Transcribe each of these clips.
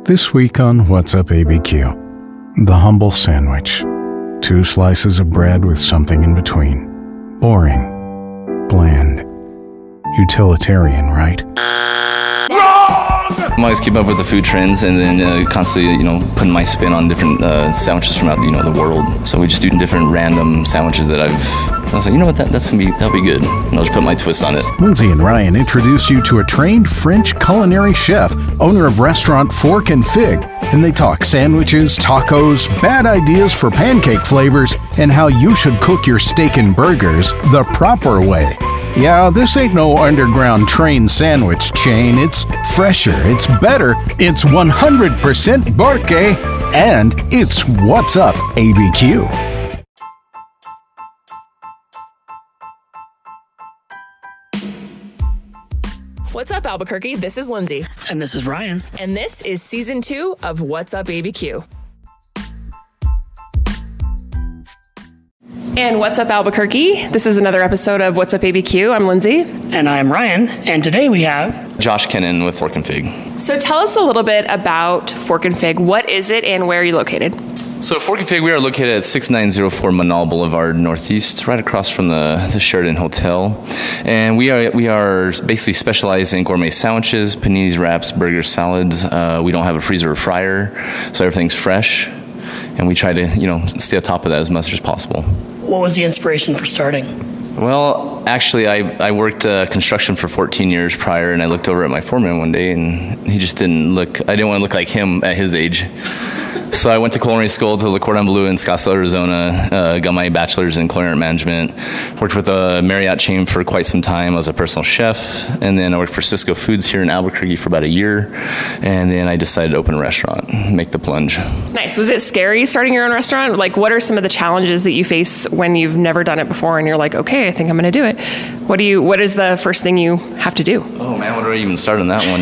This week on What's Up ABQ, the humble sandwich. 2 slices of bread with something in between. Boring. Bland. Utilitarian, right? I'm always keeping up with the food trends and then constantly, putting my spin on different sandwiches from out, the world. So we just do different random sandwiches that I was like, you know what, that'll be good. And I'll just put my twist on it. Lindsay and Ryan introduce you to a trained French culinary chef, owner of restaurant Fork and Fig. And they talk sandwiches, tacos, bad ideas for pancake flavors, and how you should cook your steak and burgers the proper way. Yeah, this ain't no underground train sandwich chain. It's fresher, it's better, it's 100% Borque, and it's What's Up ABQ. What's up, Albuquerque? This is Lindsay. And this is Ryan. And this is Season 2 of What's Up ABQ. And what's up, Albuquerque? This is another episode of What's Up ABQ. I'm Lindsay. And I'm Ryan. And today we have Josh Kennan with Fork and Fig. So tell us a little bit about Fork and Fig. What is it and where are you located? So Fork and Fig, we are located at 6904 Manal Boulevard Northeast, right across from the Sheridan Hotel. And we are basically specialized in gourmet sandwiches, paninis, wraps, burgers, salads. We don't have a freezer or fryer, so everything's fresh. And we try to, stay on top of that as much as possible. What was the inspiration for starting? Well, actually, I worked construction for 14 years prior, and I looked over at my foreman one day, and he just didn't look, I didn't want to look like him at his age. So I went to culinary school to Le Cordon Bleu in Scottsdale, Arizona, got my bachelor's in culinary management, worked with a Marriott chain for quite some time. I was a personal chef, and then I worked for Cisco Foods here in Albuquerque for about a year, and then I decided to open a restaurant, make the plunge. Nice. Was it scary starting your own restaurant? Like, what are some of the challenges that you face when you've never done it before and you're like, okay, I think I'm going to do it? What is the first thing you have to do? Oh man, where do I even start on that one?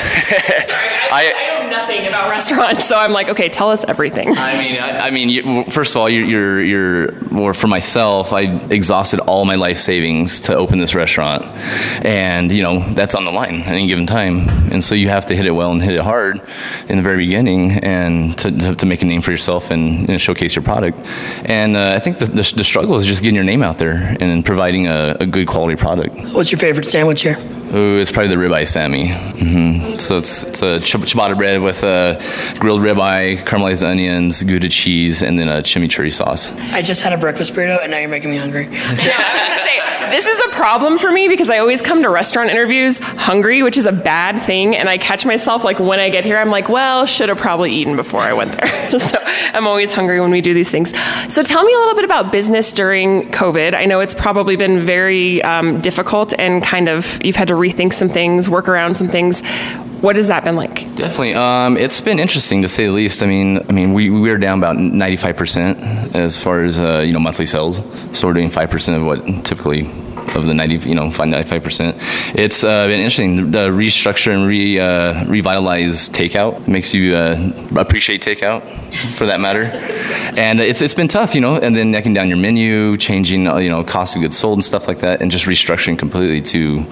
I know nothing about restaurants, so I'm like, okay, tell us everything. I mean, first of all, or for myself, I exhausted all my life savings to open this restaurant, and that's on the line at any given time, and so you have to hit it well and hit it hard in the very beginning, and to make a name for yourself and showcase your product. And I think the struggle is just getting your name out there and providing a good quality product. What's your favorite sandwich here? Ooh, it's probably the ribeye Sammy. Mm-hmm. So it's a ciabatta bread with grilled ribeye, caramelized onions, Gouda cheese, and then a chimichurri sauce. I just had a breakfast burrito, and now you're making me hungry. Yeah, I was going to say, this is a problem for me because I always come to restaurant interviews hungry, which is a bad thing, and I catch myself, like, when I get here, I'm like, well, should have probably eaten before I went there. So I'm always hungry when we do these things. So tell me a little bit about business during COVID. I know it's probably been very difficult and kind of, you've had to rethink some things, work around some things. What has that been like? Definitely. It's been interesting to say the least. I mean, we are down about 95% as far as monthly sales. So we're doing 5% of what typically of the 95%. It's been interesting. The restructure and revitalize takeout makes you appreciate takeout, for that matter. And it's been tough, and then necking down your menu, changing, cost of goods sold and stuff like that, and just restructuring completely to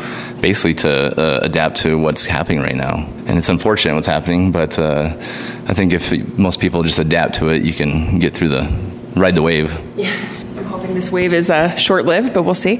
adapt to what's happening right now. And it's unfortunate what's happening, but I think if most people just adapt to it, you can get through ride the wave. Yeah. I'm hoping this wave is short-lived, but we'll see.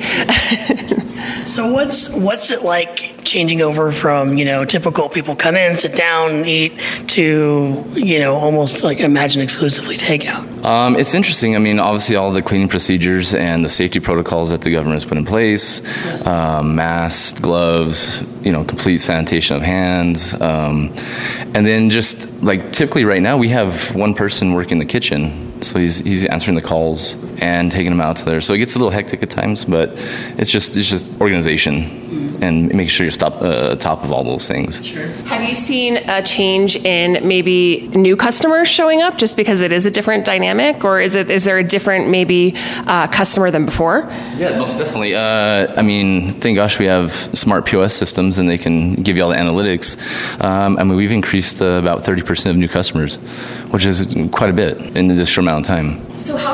So what's it like changing over from, typical people come in, sit down, eat, to, almost like imagine exclusively takeout? It's interesting. I mean, obviously all the cleaning procedures and the safety protocols that the government has put in place, masks, gloves, complete sanitation of hands. And then just like typically right now we have one person working the kitchen. So he's answering the calls and taking them out to there. So it gets a little hectic at times, but it's just organization and making sure you're top of all those things. Sure. Have you seen a change in maybe new customers showing up just because it is a different dynamic, or is there a different maybe customer than before? Yeah, most definitely. Thank gosh we have smart POS systems and they can give you all the analytics. We've increased about 30% of new customers, which is quite a bit in this short amount of time. So how can Albuquerque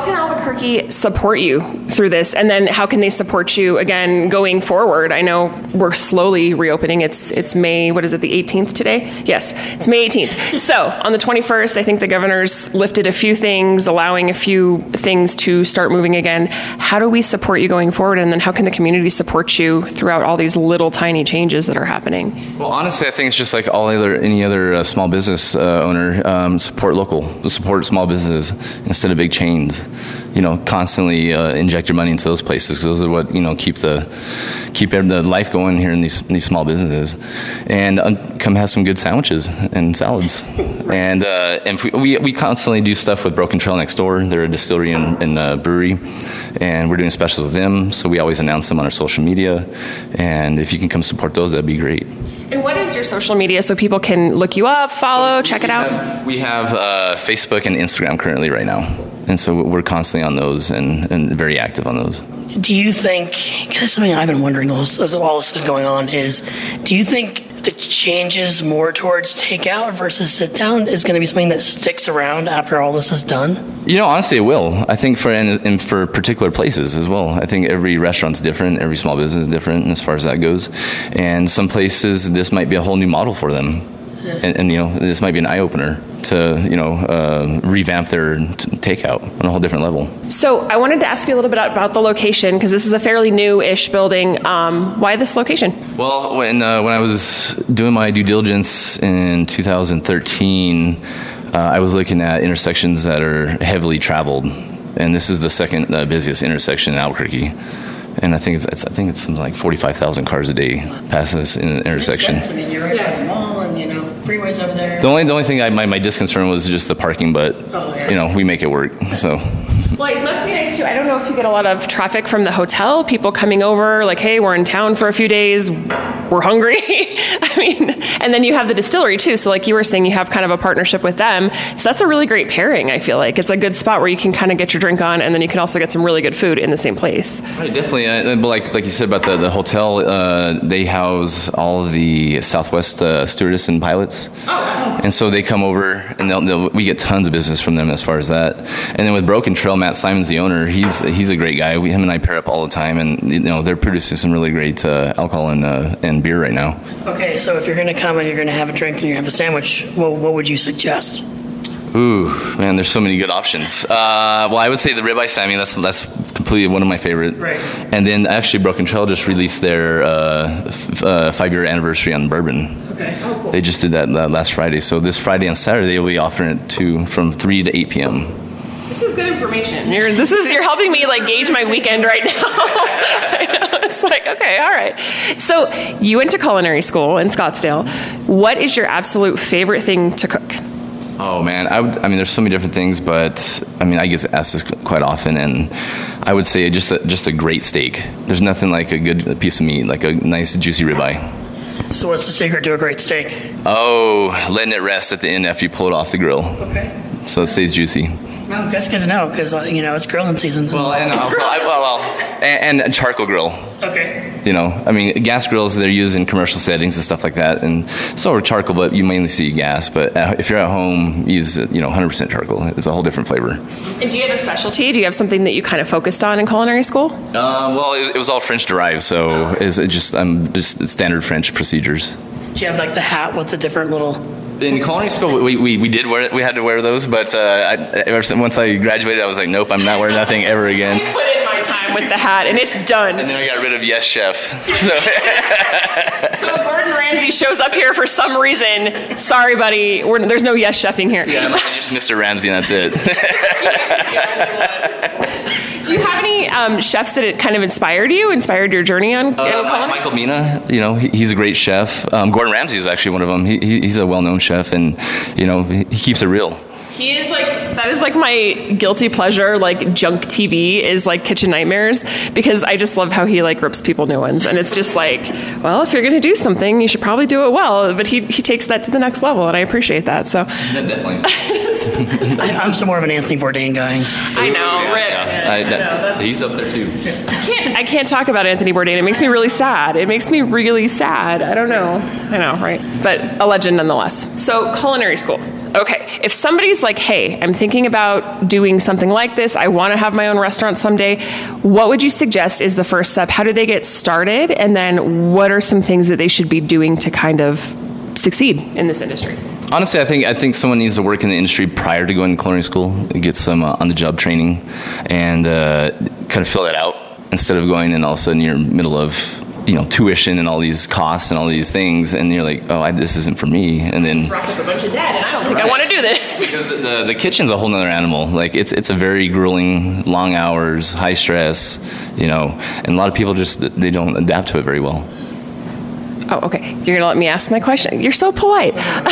Albuquerque support you through this? And then how can they support you again going forward? I know we're slowly reopening. It's May, what is it, the 18th today? Yes, it's May 18th. So on the 21st, I think the governor's lifted a few things, allowing a few things to start moving again. How do we support you going forward? And then how can the community support you throughout all these little tiny changes that are happening? Well, honestly, I think it's just like any other small business owner. Support local, support small businesses instead of big chains. Constantly inject your money into those places, because those are what keep the life going here in these small businesses. And come have some good sandwiches and salads. And we constantly do stuff with Broken Trail next door. They're a distillery and brewery, and we're doing specials with them. So we always announce them on our social media. And if you can come support those, that'd be great. And what is your social media so people can look you up, follow, check it out? We have Facebook and Instagram currently right now. And so we're constantly on those and very active on those. Do you think, that's something I've been wondering as all this is going on, is do you think the changes more towards takeout versus sit down is going to be something that sticks around after all this is done? Honestly, it will. I think for particular places as well. I think every restaurant's different, every small business is different as far as that goes. And some places, this might be a whole new model for them. And this might be an eye-opener to, revamp their takeout on a whole different level. So I wanted to ask you a little bit about the location, because this is a fairly new-ish building. Why this location? Well, when I was doing my due diligence in 2013, I was looking at intersections that are heavily traveled. And this is the second busiest intersection in Albuquerque. And I think it's something like 45,000 cars a day pass this intersection. Makes sense. I mean, you're right by the mall, and freeways over there. The only thing my disconcern was just the parking, but we make it work. So. Well, it must be nice too. I don't know if you get a lot of traffic from the hotel, people coming over, like, hey, we're in town for a few days, we're hungry. And then you have the distillery too. So like you were saying, you have kind of a partnership with them. So that's a really great pairing, I feel like. It's a good spot where you can kind of get your drink on, and then you can also get some really good food in the same place. Right, definitely. Like you said about the hotel, they house all of the Southwest stewardess and pilots. Oh. And so they come over, and we get tons of business from them as far as that. And then with Broken Trail, Matt Simon's the owner. He's a great guy. Him and I pair up all the time, and they're producing some really great alcohol and beer right now. Okay, so if you're going to come and you're going to have a drink and you have a sandwich, what would you suggest? Ooh, man, there's so many good options. Well, I would say the ribeye Sammy. That's completely one of my favorite. Right. And then actually, Broken Trail just released their 5-year anniversary on bourbon. Okay. Oh, cool. They just did that last Friday. So this Friday and Saturday, we'll be offering it from 3 to 8 p.m. This is good information. You're helping me like gauge my weekend right now. I know. It's like, okay, all right. So you went to culinary school in Scottsdale. What is your absolute favorite thing to cook? Oh man, there's so many different things, but I get asked this quite often, and I would say just a great steak. There's nothing like a good piece of meat, like a nice juicy ribeye. So what's the secret to a great steak? Oh, letting it rest at the end after you pull it off the grill. Okay. So it stays juicy. No, that's good to know, because it's grilling season. Well, and also, and charcoal grill. Okay. Gas grills, they're used in commercial settings and stuff like that, and so are charcoal, but you mainly see gas. But if you're at home, use 100% charcoal. It's a whole different flavor. And do you have a specialty? Do you have something that you kind of focused on in culinary school? Well, it was all French derived, so it's just standard French procedures. Do you have like the hat with the different little? In culinary school, we did wear it. We had to wear those, but once I graduated, I was like, nope, I'm not wearing that thing ever again. I put in my time with the hat, and it's done. And then we got rid of Yes Chef. So if Gordon Ramsay shows up here for some reason, sorry, buddy, there's no Yes Chefing here. Yeah, I'm just Mr. Ramsay, and that's it. Do you have any chefs that kind of inspired your journey on culinary? Michael Mina, he's a great chef. Gordon Ramsay is actually one of them. He's a well-known chef, and he keeps it real. He is that is my guilty pleasure, junk TV is Kitchen Nightmares, because I just love how he rips people new ones, and it's just well, if you're going to do something, you should probably do it well, but he takes that to the next level, and I appreciate that. So yeah, definitely. I'm still more of an Anthony Bourdain guy. I know, Rick. Yeah. He's up there too. I can't talk about Anthony Bourdain. It makes me really sad. I don't know. I know, right? But a legend nonetheless. So culinary school. Okay, if somebody's like, hey, I'm thinking about doing something like this, I want to have my own restaurant someday, what would you suggest is the first step? How do they get started? And then what are some things that they should be doing to kind of succeed in this industry? Honestly, I think someone needs to work in the industry prior to going to culinary school, get some on-the-job training, and kind of fill that out instead of going and all of a sudden you're in the middle of tuition and all these costs and all these things, and you're like, oh, this isn't for me. And then just racked up a bunch of debt, and I don't think I want to do this. Because the kitchen's a whole nother animal. Like it's a very grueling, long hours, high stress, and a lot of people they don't adapt to it very well. Oh, okay. You're going to let me ask my question. You're so polite.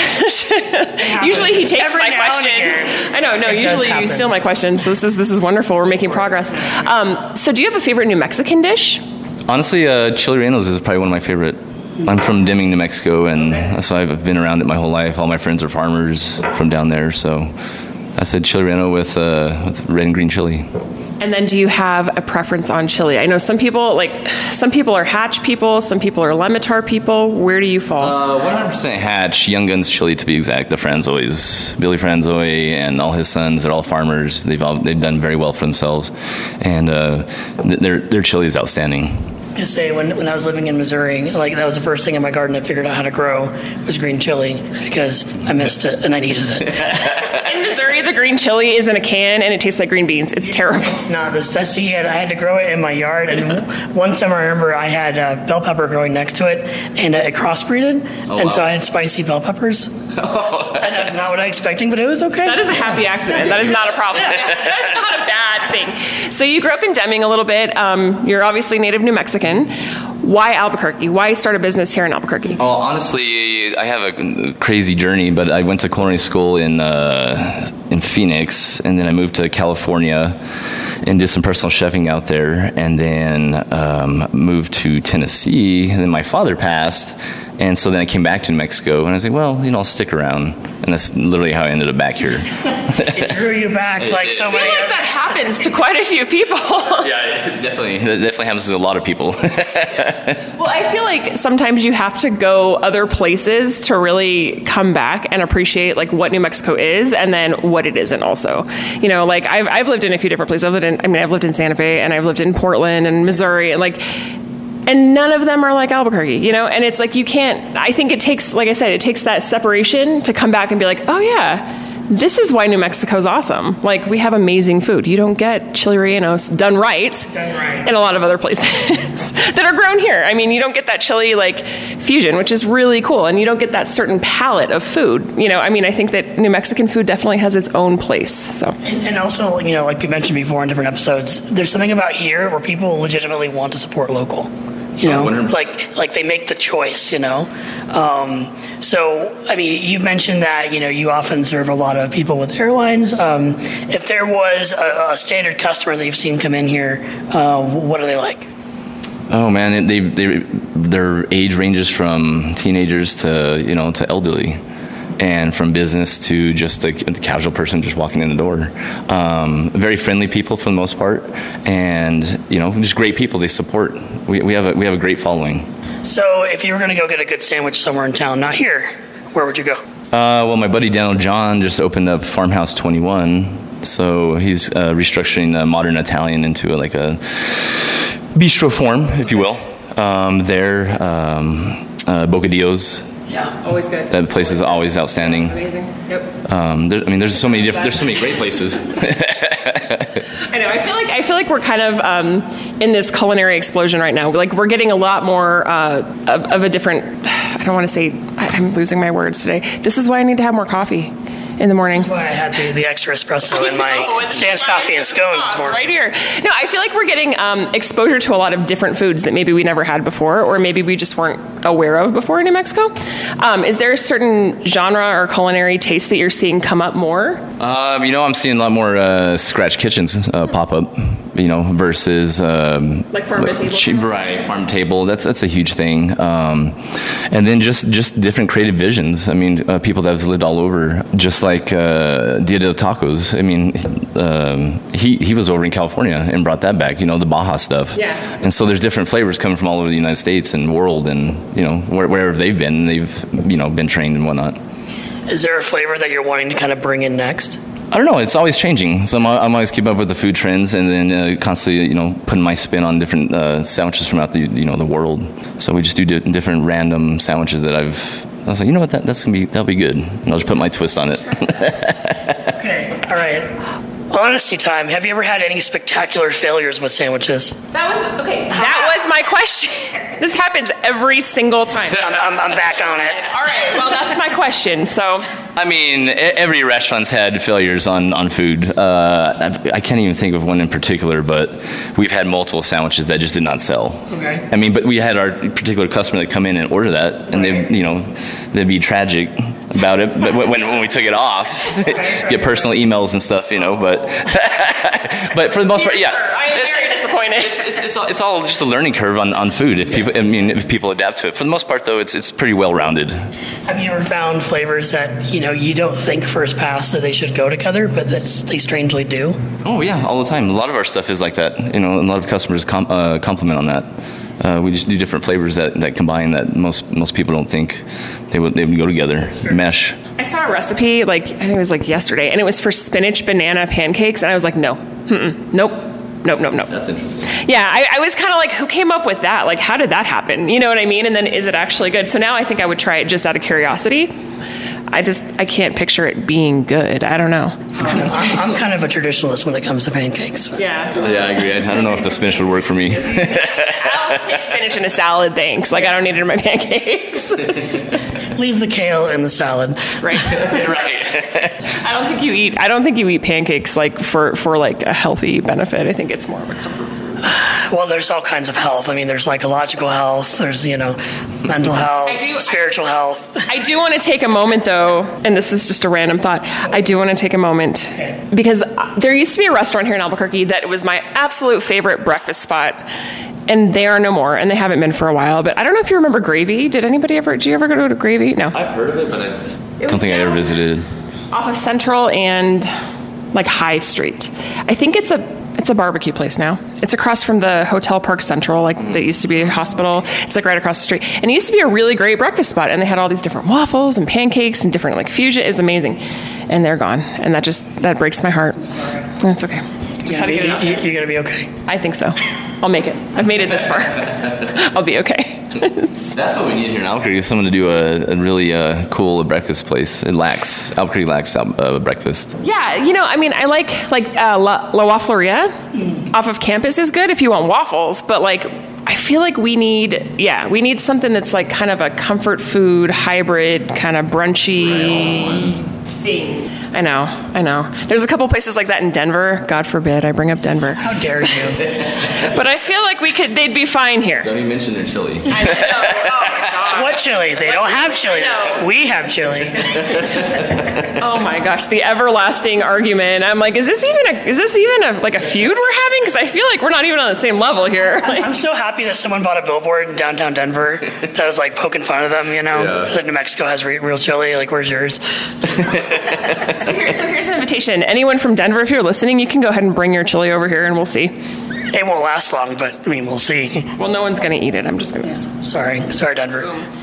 Usually he takes my questions. I know. No, usually you steal my questions. So this is wonderful. We're making progress. So do you have a favorite New Mexican dish? Honestly, chili rellenos is probably one of my favorite. I'm from Deming, New Mexico, and so I've been around it my whole life. All my friends are farmers from down there, so I said chili relleno with red and green chili. And then do you have a preference on chili? I know some people are Hatch people, some people are Lemitar people. Where do you fall? 100% Hatch, Young Guns chili to be exact. The Franzois, Billy Franzoy and all his sons, they're all farmers. They've done very well for themselves, and their chili is outstanding. I say when I was living in Missouri, that was the first thing in my garden I figured out how to grow was green chili because I missed it and I needed it. In Missouri, the green chili is in a can and it tastes like green beans. It's terrible. It's not. I had to grow it in my yard, and one summer I remember I had bell pepper growing next to it, and it crossbreeded, so I had spicy bell peppers. And that's not what I was expecting, but it was okay. That is a happy accident. That is not a problem. That's not a bad thing. So you grew up in Deming a little bit. You're obviously native New Mexican. Why Albuquerque? Why start a business here in Albuquerque? Oh, honestly, I have a crazy journey, but I went to culinary school in Phoenix, and then I moved to California and did some personal chefing out there, and then moved to Tennessee, and then my father passed. And so then I came back to New Mexico, and I was like, well, I'll stick around. And that's literally how I ended up back here. It drew you back like so many. I feel like that happens to quite a few people. Yeah, it definitely happens to a lot of people. Well, I feel like sometimes you have to go other places to really come back and appreciate what New Mexico is, and then what it isn't also. I've lived in a few different places. I've lived in Santa Fe, and I've lived in Portland and Missouri, and none of them are like Albuquerque, and it's you can't, I think it takes, like I said, it takes that separation to come back and be like, oh yeah, this is why New Mexico's awesome. We have amazing food. You don't get chili rellenos done right in a lot of other places that are grown here. You don't get that chili fusion, which is really cool, and you don't get that certain palette of food. I think that New Mexican food definitely has its own place. So, and also, like we mentioned before in different episodes, there's something about here where people legitimately want to support local. Like they make the choice, So, you mentioned that, you often serve a lot of people with airlines. If there was a standard customer that you've seen come in here, what are they like? Oh man, their age ranges from teenagers to elderly. And from business to just a casual person just walking in the door. Very friendly people for the most part, and just great people. They support. We have a great following. So if you were going to go get a good sandwich somewhere in town, not here, where would you go? Well, my buddy Daniel John just opened up Farmhouse 21, so he's restructuring modern Italian into a bistro form, if you will. Bocadillos. Yeah, always good. That place is always outstanding. Amazing. Yep. There's so many great places. I know. I feel like we're kind of in this culinary explosion right now. We're getting a lot more of a different. I don't want to say. I'm losing my words today. This is why I need to have more coffee in the morning. That's why I had the extra espresso in my Stan's coffee and scones this morning. Right here. No, I feel like we're getting exposure to a lot of different foods that maybe we never had before, or maybe we just weren't aware of before in New Mexico. Is there a certain genre or culinary taste that you're seeing come up more? I'm seeing a lot more scratch kitchens pop up. Versus farm to table. Right, farm to table. That's a huge thing. And then just different creative visions. People that have lived all over, just like Dia de Tacos. He was over in California and brought that back. The Baja stuff. Yeah. And so there's different flavors coming from all over the United States and world, and wherever they've been trained and whatnot. Is there a flavor that you're wanting to kind of bring in next? I don't know. It's always changing. So I'm always keeping up with the food trends, and then constantly, putting my spin on different sandwiches from out the world. So we just do different random sandwiches that I was like, you know what, that'll be good, and I'll just put my twist on it. Okay. All right. Honesty time. Have you ever had any spectacular failures with sandwiches? That was my question. This happens every single time. I'm back on it. All right, well, that's my question. So, I mean, every restaurant's had failures on food. I can't even think of one in particular, but we've had multiple sandwiches that just did not sell. Okay. I mean, but we had our particular customer that come in and order that, and they'd be tragic about it. But when we took it off, get personal emails and stuff, but for the most part, yeah. I am very disappointed. It's all just a learning curve on food. If people adapt to it. For the most part, though, it's pretty well rounded. Have you ever found flavors that you don't think first pass that they should go together, but that they strangely do? Oh yeah, all the time. A lot of our stuff is like that. A lot of customers compliment on that. We just do different flavors that combine that most people don't think they would go together. Sure. Mesh. I saw a recipe I think it was yesterday, and it was for spinach banana pancakes, and I was like, nope. That's interesting. Yeah, I was kind of like, who came up with that? Like, how did that happen? You know what I mean? And then, is it actually good? So now I think I would try it just out of curiosity. I can't picture it being good. I don't know. I'm kind of a traditionalist when it comes to pancakes. Yeah, I agree. I don't know if the spinach would work for me. I'll take spinach in a salad, thanks. I don't need it in my pancakes. Leave the kale in the salad. Right. Right. I don't think you eat pancakes for a healthy benefit. I think it's more of a comfort food. Well, there's all kinds of health. I mean, there's psychological health, there's, mental health, spiritual health. I do want to take a moment, though, and this is just a random thought. I do want to take a moment because there used to be a restaurant here in Albuquerque that was my absolute favorite breakfast spot. And they are no more, and they haven't been for a while. But I don't know if you remember Gravy. Did you ever go to Gravy? No. I've heard of it, but I don't think I ever visited. Off of Central and High Street. I think it's a barbecue place now. It's across from the Hotel Park Central, that used to be a hospital. It's right across the street. And it used to be a really great breakfast spot, and they had all these different waffles and pancakes and different fusion. It was amazing. And they're gone. And that breaks my heart. That's okay. Just had to get it out. You're going to be okay. I think so. I'll make it. I've made it this far. I'll be okay. That's what we need here in Albuquerque, is someone to do a really cool breakfast place. Albuquerque lacks breakfast. Yeah, I like La Waffleria off of campus is good if you want waffles, but I feel like we need something that's kind of a comfort food hybrid, kind of brunchy thing. I know. There's a couple places like that in Denver. God forbid I bring up Denver. How dare you? But I feel like they'd be fine here. Don't even mention their chili. I know. Oh my God. What chili? They don't have chili. We have chili. Oh my gosh, the everlasting argument. I'm like, is this even a feud we're having? Because I feel like we're not even on the same level here. I'm so happy that someone bought a billboard in downtown Denver that was poking fun of them. That New Mexico has real chili. Where's yours? So here's an invitation. Anyone from Denver, if you're listening, you can go ahead and bring your chili over here, and we'll see. It won't last long, but we'll see. Well, no one's going to eat it. I'm just going to. Sorry, Denver.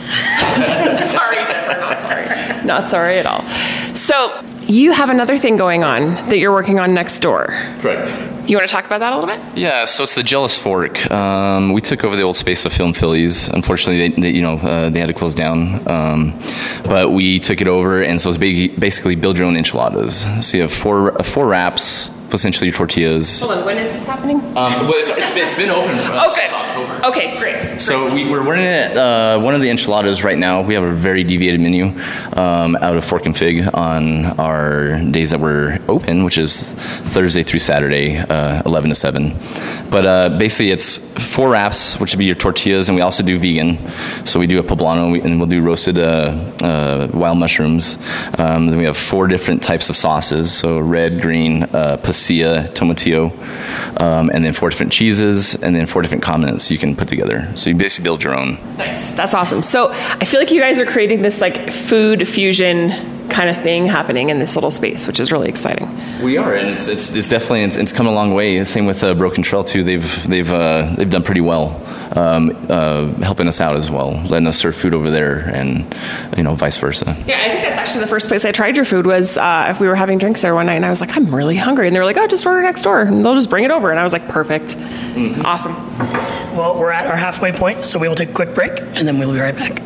Sorry, Denver. Not sorry. Not sorry at all. So you have another thing going on that you're working on next door. Correct. You want to talk about that a little bit? Yeah, so it's the Jealous Fork. We took over the old space of Film Phillies. Unfortunately, they had to close down, but we took it over, and so it's basically build your own enchiladas. So you have four wraps, essentially tortillas. Hold on, when is this happening? It's been open for us since October. Okay, great. So we're running at one of the enchiladas right now. We have a very deviated menu out of Fork and Fig on our days that we're open, which is Thursday through Saturday, 11 to 7. But basically it's 4 wraps, which would be your tortillas, and we also do vegan. So we do a poblano, and we'll do roasted wild mushrooms. Then we have 4 different types of sauces, so red, green, pasilla, tomatillo, and then 4 different cheeses, and then 4 different condiments you can put together. So you basically build your own. Nice. That's awesome. So I feel like you guys are creating this food fusion kind of thing happening in this little space, which is really exciting. We are, and it's definitely it's come a long way. Same with Broken Trail too. They've done pretty well, helping us out as well, letting us serve food over there, and vice versa. Yeah, I think that's actually the first place I tried your food was if we were having drinks there one night, and I was like, I'm really hungry, and they were like, oh, just order next door, and they'll just bring it over, and I was like, perfect, awesome. Well, we're at our halfway point, so we will take a quick break, and then we'll be right back.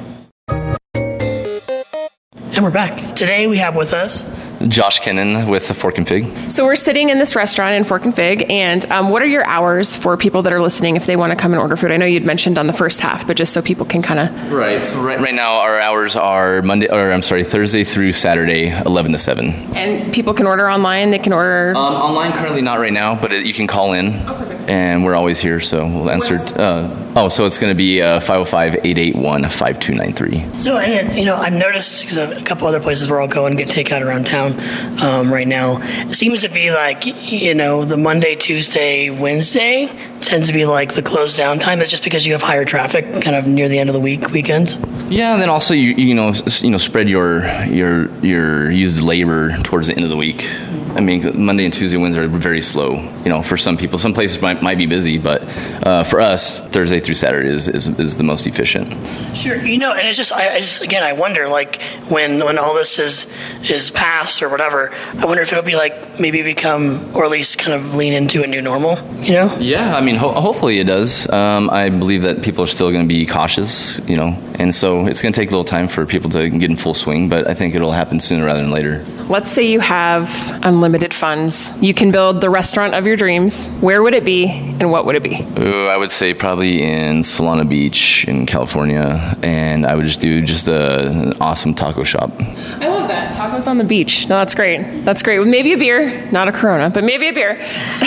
And we're back. Today we have with us Josh Kennan with the Fork and Fig. So we're sitting in this restaurant in Fork and Fig, and what are your hours for people that are listening if they want to come and order food? I know you'd mentioned on the first half, but just so people can kind of... Right. So right now our hours are Thursday through Saturday, 11 to 7. And people can order online? They can order... Online currently not right now, but you can call in. Oh, perfect. And we're always here, so we'll answer... so it's going to be 505-881-5293. So, and I've noticed, because a couple other places where I'll go and get takeout around town right now, it seems to be like, the Monday, Tuesday, Wednesday tends to be like the close down time. It's just because you have higher traffic kind of near the end of the weekends. Yeah, and then also you spread your used labor towards the end of the week. I mean, Monday and Tuesday, Wednesday are very slow. For some people, some places might be busy, but for us, Thursday through Saturday is the most efficient. Sure, and it's just I wonder, like when all this is passed or whatever, I wonder if it'll be like maybe become, or at least kind of lean into a new normal. Yeah, I mean, hopefully it does. I believe that people are still going to be cautious, and so it's going to take a little time for people to get in full swing, but I think it'll happen sooner rather than later. Let's say you have unlimited funds. You can build the restaurant of your dreams. Where would it be, and what would it be? I would say probably in Solana Beach in California, and I would just do an awesome taco shop. I love that. Tacos on the beach. No, that's great. That's great. With maybe a beer. Not a Corona, but maybe a beer.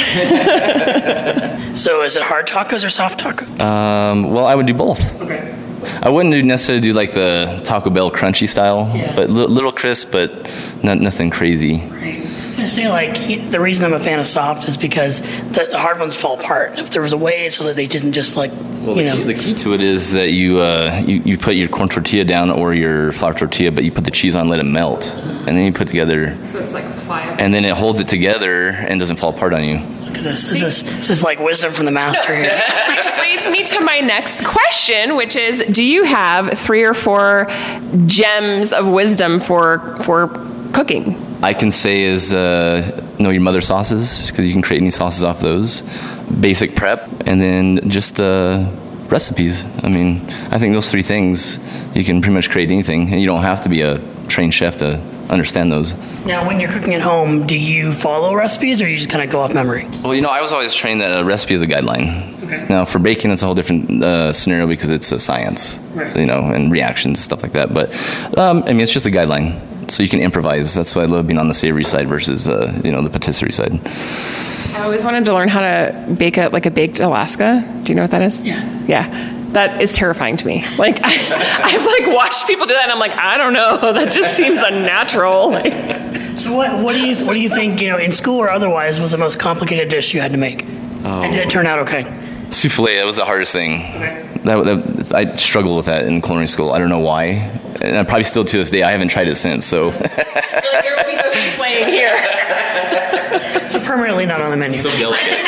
So is it hard tacos or soft tacos? Well, I would do both. Okay. I wouldn't necessarily do like the Taco Bell crunchy style, but little crisp, but nothing crazy. Right. I say the reason I'm a fan of soft is because the hard ones fall apart. If there was a way so that they didn't just the key to it is that you put your corn tortilla down or your flour tortilla, but you put the cheese on, let it melt, and then you put together. So it's like pliable. And then it holds it together and doesn't fall apart on you. Look at this. This is like wisdom from the master here. Which leads me to my next question, which is, do you have 3 or 4 gems of wisdom for cooking? I can say is know your mother sauces, because you can create any sauces off those. Basic prep, and then just recipes. I mean, I think those 3 things, you can pretty much create anything, and you don't have to be a trained chef to understand those. Now, when you're cooking at home, do you follow recipes, or you just kind of go off memory? Well, I was always trained that a recipe is a guideline. Okay. Now, for baking, it's a whole different scenario because it's a science, right. And reactions, stuff like that. But, it's just a guideline. So you can improvise. That's why I love being on the savory side versus, the patisserie side. I always wanted to learn how to bake a baked Alaska. Do you know what that is? Yeah. Yeah. That is terrifying to me. I've watched people do that, and I'm like, I don't know. That just seems unnatural. So what do you think, in school or otherwise, was the most complicated dish you had to make? And did it turn out okay? Souffle, that was the hardest thing. Okay. I struggled with that in culinary school. I don't know why. And I probably still to this day, I haven't tried it since, so. There will be no souffle here. So permanently not on the menu. So delicate.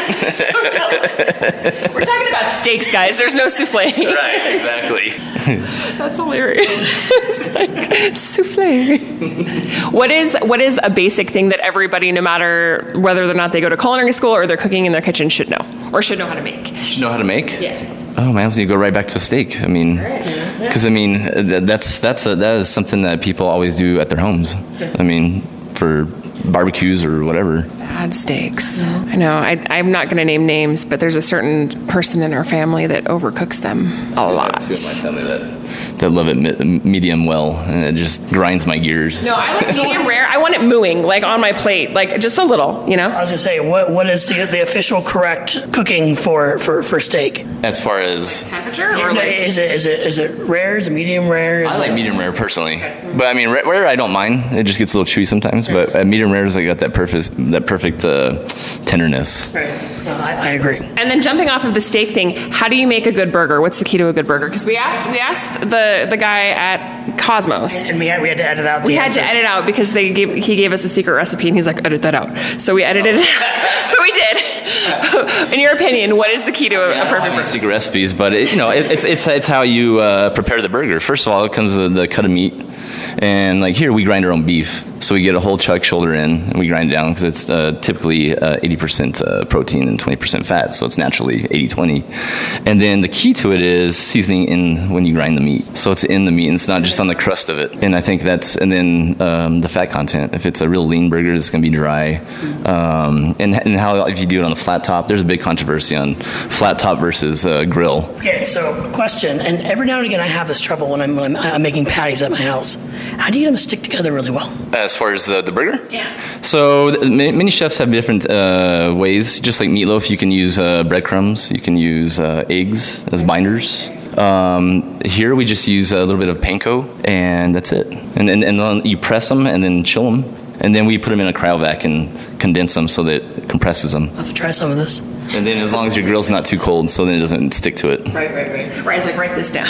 We're talking about steaks, guys. There's no souffle. Right, exactly. That's hilarious. It's like, souffle. What is a basic thing that everybody, no matter whether or not they go to culinary school or they're cooking in their kitchen, should know, or should know how to make? Should know how to make? Yeah. Oh man, you go right back to a steak. I mean, because that is something that people always do at their homes. I mean, for barbecues or whatever. Bad steaks. I know. I'm not going to name names, but there's a certain person in our family that overcooks them a lot. Two in my family that love it medium well, and it just grinds my gears. No, I like medium rare. I want it mooing, on my plate, just a little, I was going to say, what is the official correct cooking for steak? As far as temperature, or is it rare? Is it medium rare? I like medium rare personally, but I mean rare I don't mind. It just gets a little chewy sometimes. But medium rare is got that perfect perfect tenderness. Right. No, I agree. And then jumping off of the steak thing, how do you make a good burger? What's the key to a good burger? Because we asked the guy at Cosmos. And we had to edit out. We had to edit out because he gave us a secret recipe, and he's like, edit that out. So we edited it. So we did. In your opinion, what is the key to a perfect burger? Secret recipes, but it's how you prepare the burger. First of all, it comes with the cut of meat, and like here we grind our own beef, so we get a whole chuck shoulder in, and we grind it down because it's typically 80% protein and 20% fat, so it's naturally 80-20. And then the key to it is seasoning in when you grind the meat, so it's in the meat, and it's not just on the crust of it. And I think and then the fat content. If it's a real lean burger, it's going to be dry. And how if you do it on a flat top, there's a big controversy on flat top versus grill. Okay, so question, and every now and again I have this trouble when I'm making patties at my house. How do you get them to stick together really well? As far as the burger? Yeah. So many chefs have different ways. Just like meatloaf, you can use breadcrumbs. You can use eggs as binders. Here we just use a little bit of panko, and that's it. And then you press them and then chill them. And then we put them in a cryovac and condense them so that it compresses them. I'll have to try some of this. And then as long as your grill's not too cold, so then it doesn't stick to it. Right. Ryan's like, write this down.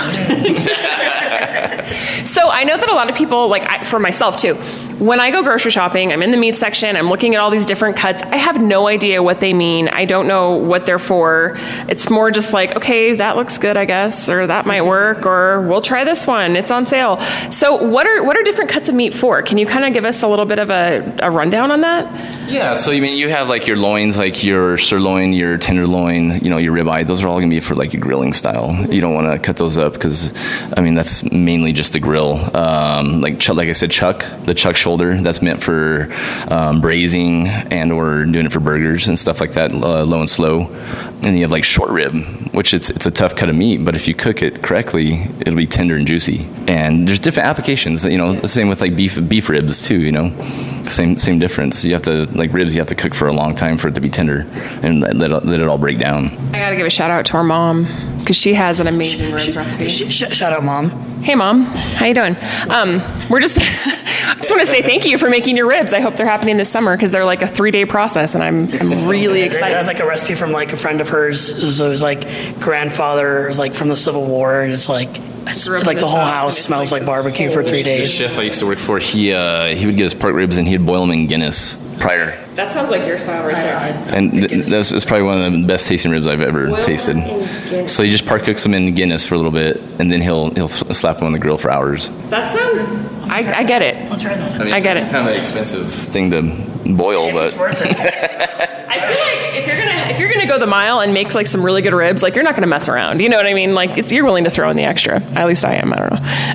So I know that a lot of people, for myself too, when I go grocery shopping, I'm in the meat section, I'm looking at all these different cuts. I have no idea what they mean. I don't know what they're for. It's more just like, okay, that looks good, I guess, or that might work, or we'll try this one. It's on sale. So what are different cuts of meat for? Can you kind of give us a little bit of a rundown on that? Yeah, so you have like your loins, like your sirloin, your tenderloin, your ribeye. Those are all going to be for like your grilling style. You don't want to cut those up because, that's mainly just a grill. Like I said, the chuck shoulder, that's meant for braising and or doing it for burgers and stuff like that, low and slow. And you have like short rib, which it's a tough cut of meat, but if you cook it correctly, it'll be tender and juicy. And there's different applications, the same with like beef ribs too, same difference. You have to, like ribs, you have to cook for a long time for it to be tender and let it all break down. I gotta give a shout out to our mom because she has an amazing ribs recipe. Shout out, Mom. Hey, Mom. How you doing? I just want to say thank you for making your ribs. I hope they're happening this summer because they're like a 3-day process, and I'm really excited. That's like a recipe from like a friend of hers. It was like grandfather, it was like from the Civil War, and it's like the whole house smells like barbecue for 3 days. The chef I used to work for, he would get his pork ribs and he'd boil them in Guinness prior. That sounds like your style right there. And that's probably one of the best tasting ribs I've ever tasted. So he just part cooks them in Guinness for a little bit, and then he'll slap them on the grill for hours. That sounds. I get it. I'll try that. I get it. It's kind of an expensive thing to boil, but it's worth it. I feel like if you're gonna go the mile and make like some really good ribs, like you're not gonna mess around. You know what I mean? Like you're willing to throw in the extra. At least I am. I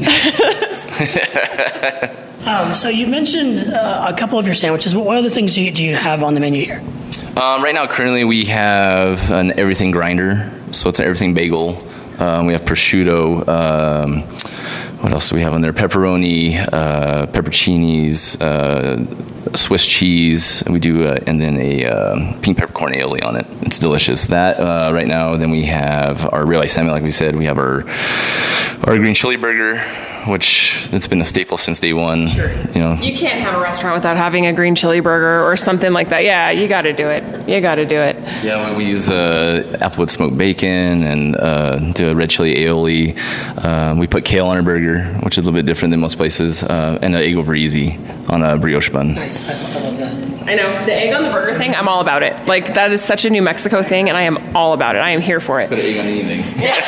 don't know. So you mentioned a couple of your sandwiches. What other things do you have on the menu here? Right now, currently, we have an everything grinder. So it's an everything bagel. We have prosciutto. What else do we have on there? Pepperoni, pepperoncinis, Swiss cheese. And we do, and then a pink peppercorn aioli on it. It's delicious. That right now. Then we have our ribeye salmon, like we said. We have our green chili burger, which it's been a staple since day one. Sure. You can't have a restaurant without having a green chili burger or something like that. Yeah, you got to do it. Yeah, we use applewood smoked bacon and do a red chili aioli. We put kale on our burger, which is a little bit different than most places, and an egg over easy on a brioche bun. Nice. I love that. I know. The egg on the burger thing, I'm all about it. Like, that is such a New Mexico thing, and I am all about it. I am here for it. Put an egg on anything.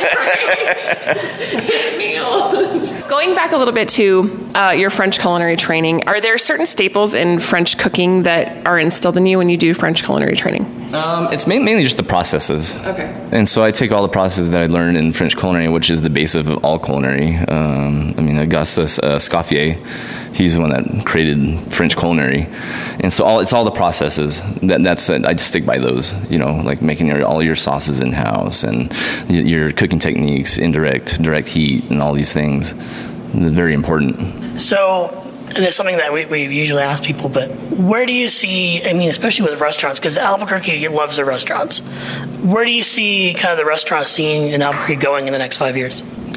Going back a little bit to your French culinary training, are there certain staples in French cooking that are instilled in you when you do French culinary training? It's mainly just the processes. Okay. And so I take all the processes that I learned in French culinary, which is the base of all culinary. Auguste Escoffier, he's the one that created French culinary. And so it's all the processes. That's I just stick by those, like making all your sauces in-house and your cooking techniques, direct heat, and all these things. They're very important. So, and it's something that we usually ask people, but where do you see, especially with restaurants, because Albuquerque loves their restaurants. Where do you see kind of the restaurant scene in Albuquerque going in the next 5 years?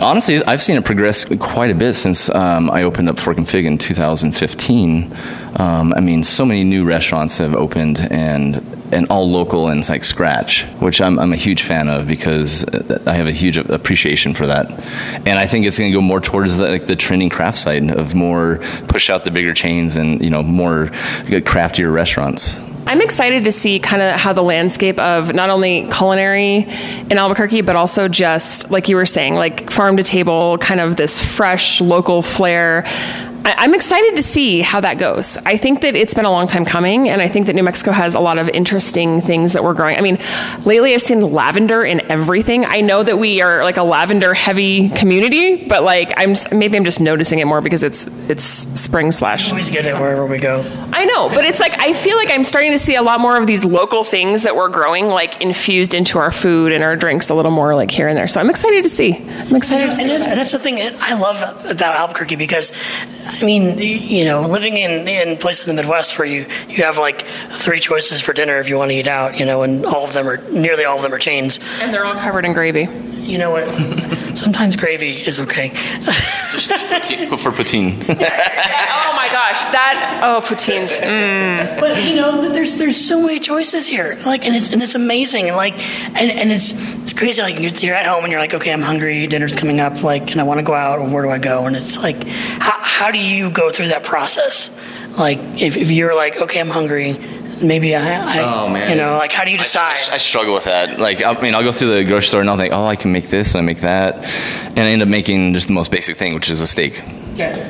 Honestly, I've seen it progress quite a bit since I opened up Fork and Fig in 2015. I mean, so many new restaurants have opened, and all local and it's like scratch, which I'm a huge fan of because I have a huge appreciation for that. And I think it's going to go more towards the trending craft side of more push out the bigger chains and, more craftier restaurants. I'm excited to see kind of how the landscape of not only culinary in Albuquerque, but also just, like you were saying, like farm to table, kind of this fresh local flair. I'm excited to see how that goes. I think that it's been a long time coming, and I think that New Mexico has a lot of interesting things that we're growing. I mean, lately I've seen lavender in everything. I know that we are like a lavender heavy community, but like maybe I'm just noticing it more because it's spring / We always get it wherever we go. I know, but it's like I feel like I'm starting to see a lot more of these local things that we're growing, like infused into our food and our drinks a little more, like here and there. So I'm excited to see. I'm excited to see. And that's the thing I love about Albuquerque because, I mean, living in places in the Midwest where you have like 3 choices for dinner if you want to eat out, and nearly all of them are chains. And they're all covered in gravy. You know what? Sometimes gravy is okay. Just poutine, for poutine. Oh my gosh, poutines. But there's so many choices here, like, and it's amazing, and like, and it's crazy. Like you're at home and you're like, okay, I'm hungry, dinner's coming up, like, and I want to go out, and where do I go? And it's like, how do you go through that process? Like, if you're like, okay, I'm hungry. Maybe oh man, like how do you decide? I struggle with that. Like, I'll go through the grocery store and I'll think, I can make this and I make that, and I end up making just the most basic thing, which is a steak. Yeah.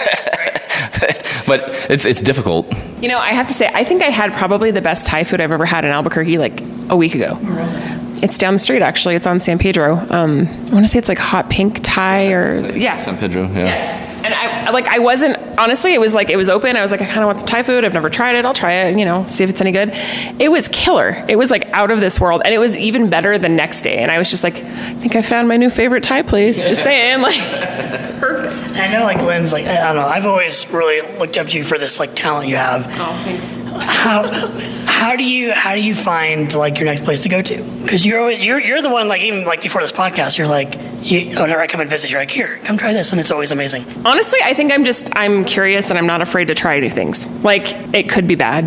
But it's difficult. I have to say, I think I had probably the best Thai food I've ever had in Albuquerque like a week ago. Where was it? It's down the street, actually. It's on San Pedro. I want to say it's like Hot Pink Thai or... Yeah. San Pedro, yeah. Yes. And I wasn't... Honestly, it was open. I was like, I kind of want some Thai food. I've never tried it. I'll try it, see if it's any good. It was killer. It was like out of this world. And it was even better the next day. And I was just like, I think I found my new favorite Thai place. Just saying. Like, it's perfect. And I know, like, Lynn's like, I don't know. I've always really looked up to you for this, like, talent you have. Oh, thanks. How do you find like your next place to go to? Because you're the one, like, even like before this podcast, you're like, whenever I come and visit, you're like, here, come try this, and it's always amazing. Honestly, I think I'm curious and I'm not afraid to try new things. Like, it could be bad.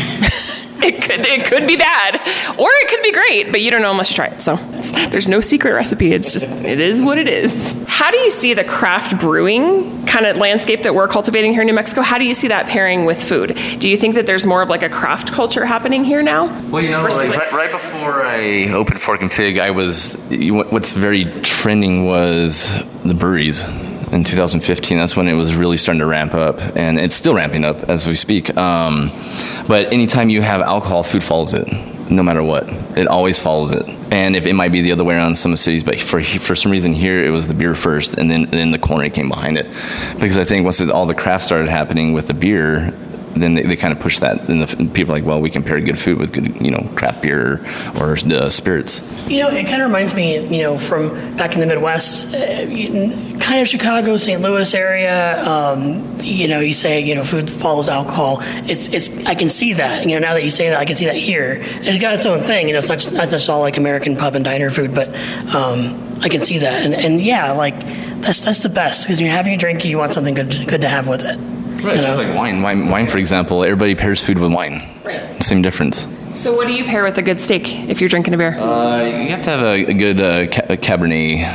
It could be bad, or it could be great, but you don't know unless you try it. So there's no secret recipe. It is what it is. How do you see the craft brewing kind of landscape that we're cultivating here in New Mexico? How do you see that pairing with food? Do you think that there's more of like a craft culture happening here now? Well, right before I opened Fork and Fig, what's very trending was the breweries. In 2015, that's when it was really starting to ramp up, and it's still ramping up as we speak. But anytime you have alcohol, food follows it, no matter what. It always follows it. And if it might be the other way around in some cities, but for some reason here, it was the beer first, and then the culinary came behind it. Because I think once all the craft started happening with the beer, then they kind of push that, and people are like, well, we can pair good food with good, craft beer or spirits. It kind of reminds me, from back in the Midwest, kind of Chicago, St. Louis area. You say, food follows alcohol. It's I can see that. Now that you say that, I can see that here. It's got its own thing. It's not just all like American pub and diner food, but I can see that. And yeah, like that's the best, because when you're having a drink, you want something good to have with it. Right, just like wine. Wine, for example, everybody pairs food with wine. Right. Same difference. So what do you pair with a good steak if you're drinking a beer? You have to have a good Cabernet,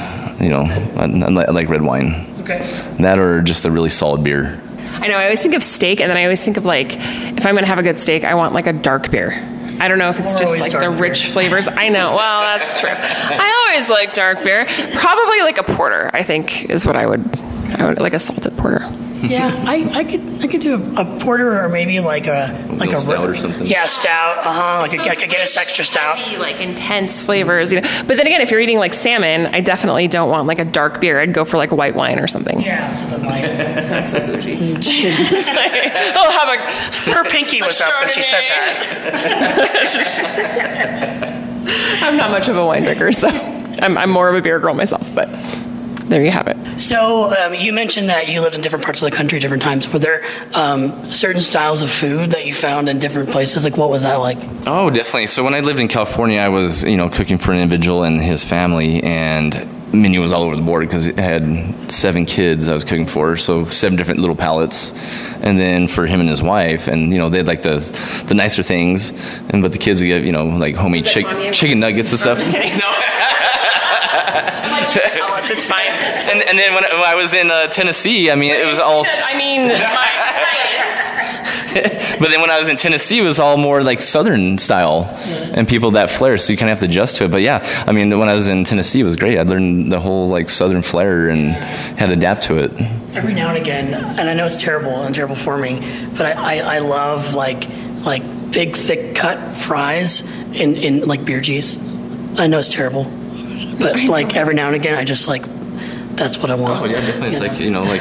I like red wine. Okay. That or just a really solid beer. I know, I always think of steak, and then I always think of, like, if I'm going to have a good steak, I want, like, a dark beer. I don't know if it's just, like, the rich flavors. I know. Well, that's true. I always like dark beer. Probably, like, a porter, I think, is what I would like a salted porter. Yeah, I could do a porter, or maybe like a stout or something. Yeah, stout. Like a Guinness extra stout. Heavy, like intense flavors, But then again, if you're eating like salmon, I definitely don't want like a dark beer. I'd go for like a white wine or something. Yeah, something like that. Sounds so bougie. I'll have her pinky was up when she said that. I'm not much of a wine drinker, so I'm more of a beer girl myself, but. There you have it. So you mentioned that you lived in different parts of the country, different times. Were there certain styles of food that you found in different places? Like, what was that like? Oh, definitely. So when I lived in California, I was, cooking for an individual and his family, and menu was all over the board because it had 7 kids I was cooking for, so 7 different little palettes. And then for him and his wife, and they had like the nicer things, but the kids would get like homemade chicken nuggets and stuff. Like, you can tell us, it's fine. And then when I was in Tennessee, I mean, it was all. But then when I was in Tennessee, it was all more like Southern style, and people that flair, so you kind of have to adjust to it. But yeah, I mean, when I was in Tennessee, it was great. I learned the whole like Southern flair and had to adapt to it. Every now and again, and I know it's terrible for me, but I love like big, thick cut fries in like beer cheese. I know it's terrible, but like every now and again, I just like, that's what I want. Oh yeah, definitely. It's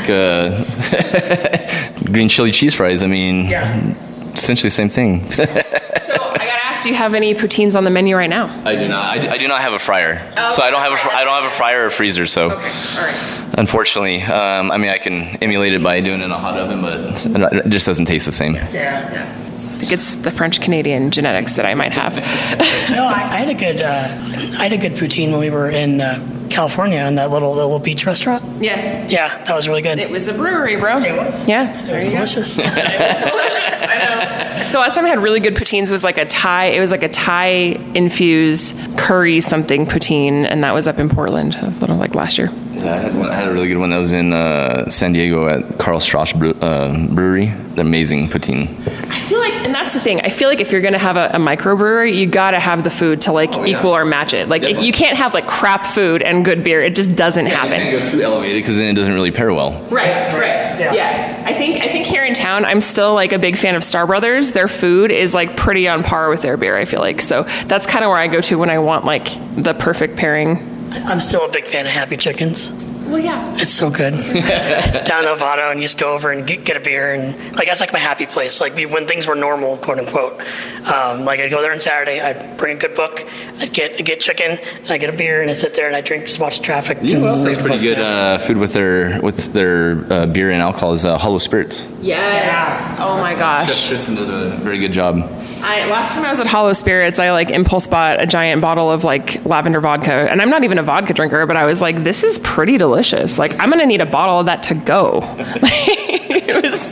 like green chili cheese fries. I mean, essentially the same thing. So I gotta ask, do you have any poutines on the menu right now? I do not. I do not have a fryer, so I don't have a fryer or freezer. So, okay, all right. Unfortunately, I mean, I can emulate it by doing it in a hot oven, but it just doesn't taste the same. Yeah. I think it's the French-Canadian genetics that I might have. No, I had a good poutine when we were in California in that little beach restaurant. Yeah, that was really good. It was a brewery, bro. It was. Yeah, It was delicious. It was delicious. I know. The last time I had really good poutines was like a Thai. It was like a Thai infused curry something poutine, and that was up in Portland, a little like last year. Yeah, I had a really good one that was in San Diego at Karl Strauss Brewery. The amazing poutine. I feel like, and that's the thing, I feel like if you're going to have a microbrewery, you got to have the food to like equal or match it. Like you can't have like crap food and good beer. It just doesn't happen. You can't go too elevated because then it doesn't really pair well. Right. Yeah. I think here in town, I'm still like a big fan of Star Brothers. Their food is like pretty on par with their beer, I feel like. So that's kind of where I go to when I want like the perfect pairing. I'm still a big fan of Happy Chickens. Well, yeah. It's so good. Down in Novato, and you just go over and get a beer, and like that's like my happy place. Like when things were normal, quote unquote. Like I'd go there on Saturday, I'd bring a good book, I'd get chicken, and I get a beer, and I sit there and I drink, just watch the traffic. You know what else has pretty good food with their beer and alcohol is Hollow Spirits. Yes. Yeah. Oh my gosh. Chef Tristan does a very good job. Last time I was at Hollow Spirits, I like impulse bought a giant bottle of like lavender vodka, and I'm not even a vodka drinker, but I was like, this is pretty delicious. Like I'm gonna need a bottle of that to go. It was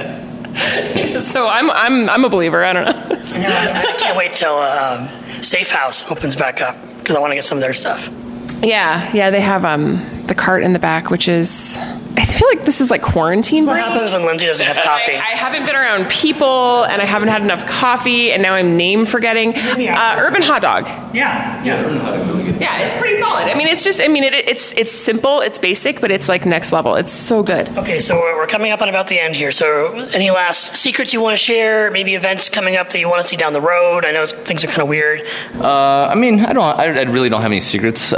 so I'm a believer. I don't know. I can't wait till Safe House opens back up because I want to get some of their stuff. Yeah, they have the cart in the back, which is, I feel like this is like quarantine. What happens when Lindsay doesn't have coffee? I haven't been around people, and I haven't had enough coffee, and now I'm name forgetting. Urban Hot Dog. Yeah, Urban Hot Dog's really good. Yeah, it's pretty solid. I mean, it's just, it's simple, it's basic, but it's like next level. It's so good. Okay, so we're coming up on about the end here. So any last secrets you want to share? Maybe events coming up that you want to see down the road? I know things are kind of weird. I mean, I really don't have any secrets.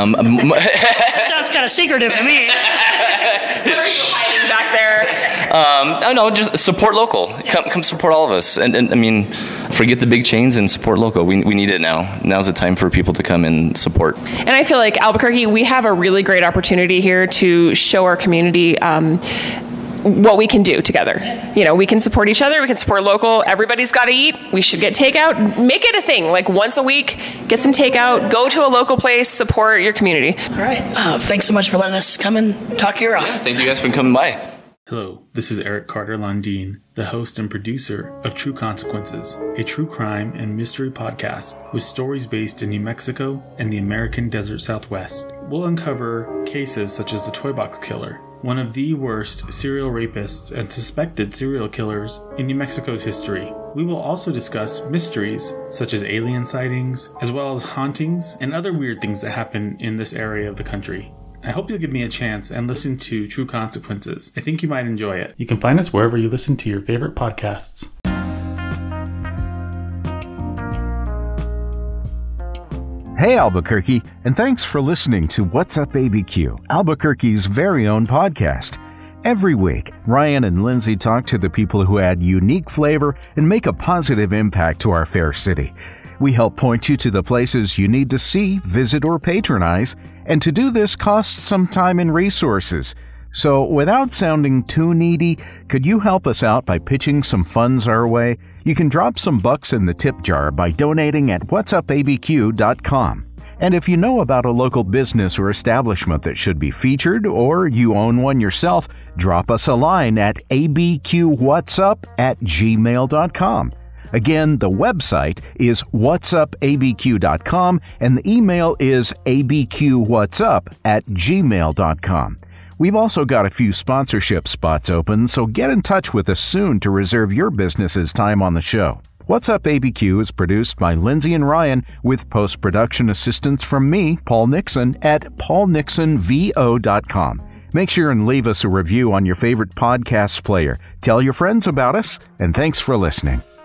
That sounds kind of secretive to me. What are you hiding back there? I don't know, just support local. Come support all of us. And I mean, forget the big chains and support local. We need it now. Now's the time for people to come and support. And I feel like Albuquerque, we have a really great opportunity here to show our community what we can do together. You know, we can support each other. We can support local. Everybody's got to eat. We should get takeout. Make it a thing. Like once a week, get some takeout. Go to a local place. Support your community. All right. Thanks so much for letting us come and talk your ear off. Thank you guys for coming by. Hello, this is Eric Carter Lundeen, the host and producer of True Consequences, a true crime and mystery podcast with stories based in New Mexico and the American Desert Southwest. We'll uncover cases such as the Toy Box Killer, one of the worst serial rapists and suspected serial killers in New Mexico's history. We will also discuss mysteries such as alien sightings, as well as hauntings and other weird things that happen in this area of the country. I hope you'll give me a chance and listen to True Consequences. I think you might enjoy it. You can find us wherever you listen to your favorite podcasts. Hey Albuquerque, and thanks for listening to What's Up ABQ, Albuquerque's very own podcast. Every week, Ryan and Lindsay talk to the people who add unique flavor and make a positive impact to our fair city. We help point you to the places you need to see, visit, or patronize, and to do this costs some time and resources. So without sounding too needy, could you help us out by pitching some funds our way? You can drop some bucks in the tip jar by donating at whatsupabq.com. And if you know about a local business or establishment that should be featured, or you own one yourself, drop us a line at abqwhatsup@gmail.com. Again, the website is whatsupabq.com, and the email is abqwhatsup@gmail.com. We've also got a few sponsorship spots open, so get in touch with us soon to reserve your business's time on the show. What's Up ABQ is produced by Lindsay and Ryan with post-production assistance from me, Paul Nixon, at paulnixonvo.com. Make sure and leave us a review on your favorite podcast player. Tell your friends about us, and thanks for listening.